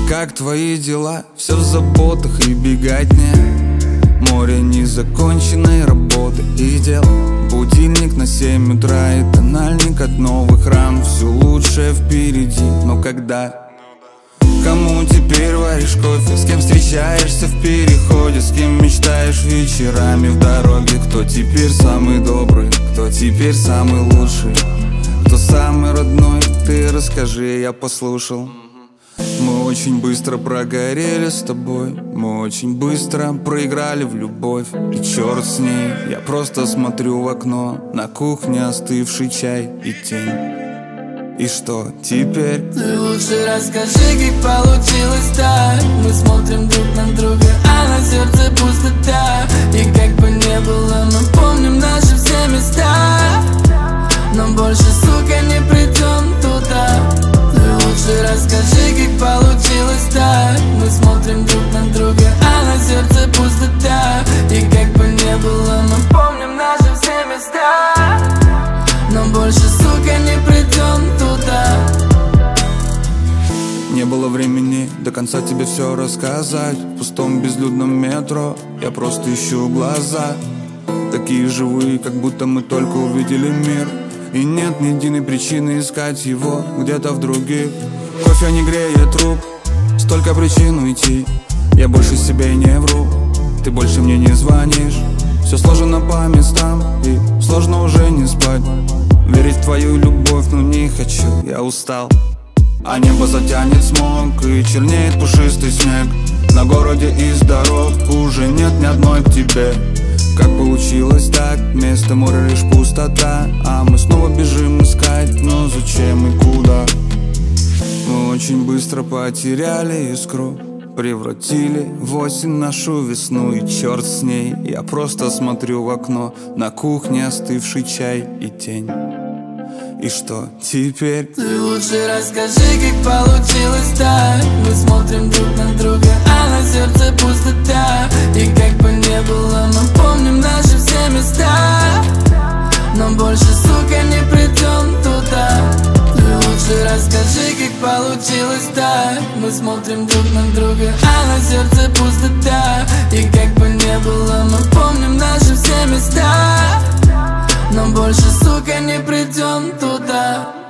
Как твои дела? Все в заботах и беготне. Море незаконченной работы и дел. Будильник на 7 утра и тональник от новых ран. Все лучшее впереди, но когда? Кому теперь варишь кофе? С кем встречаешься в переходе? С кем мечтаешь вечерами в дороге? Кто теперь самый добрый? Кто теперь самый лучший? Кто самый родной? Ты расскажи, я послушал. Мы очень быстро прогорели с тобой. Мы очень быстро проиграли в любовь. И черт с ней, я просто смотрю в окно. На кухне остывший чай и тень. И что теперь? Ты лучше расскажи, как получилось так. Мы смотрим друг на друга, а на сердце пустота. И как бы не было, мы помним наши все места. Но больше, сука, не придем туда. Ты лучше расскажи, как получилось так. Мы смотрим друг на друга, а на сердце пустота. И как бы не было, мы помним наши все места. Но больше, сука, не придем туда. Не было времени до конца тебе все рассказать. В пустом безлюдном метро я просто ищу глаза. Такие живые, как будто мы только увидели мир. И нет ни единой причины искать его где-то в других. Кофе не греет рук, столько причин уйти. Я больше себе не вру, ты больше мне не звонишь. Все сложено по местам, и сложно уже не спать. Верить в твою любовь, но не хочу, я устал. А небо затянет смог, и чернеет пушистый снег. На городе из дорог уже нет ни одной к тебе. Как получилось так, вместо моря лишь пустота. А мы снова бежим искать, но зачем и куда? Мы очень быстро потеряли искру, превратили в осень нашу весну. И черт с ней, я просто смотрю в окно. На кухне остывший чай и тень. И что теперь? Ты лучше расскажи, как получилось так. Мы смотрим друг на друга, а на сердце пустота. И как бы не было, мы помним наши все места. Но больше, сука, не придем туда. Ты лучше расскажи, как получилось так. Мы смотрим друг на друга, а на сердце пустота. И как бы не было, мы помним наши все места. Но больше, сука, не придем туда.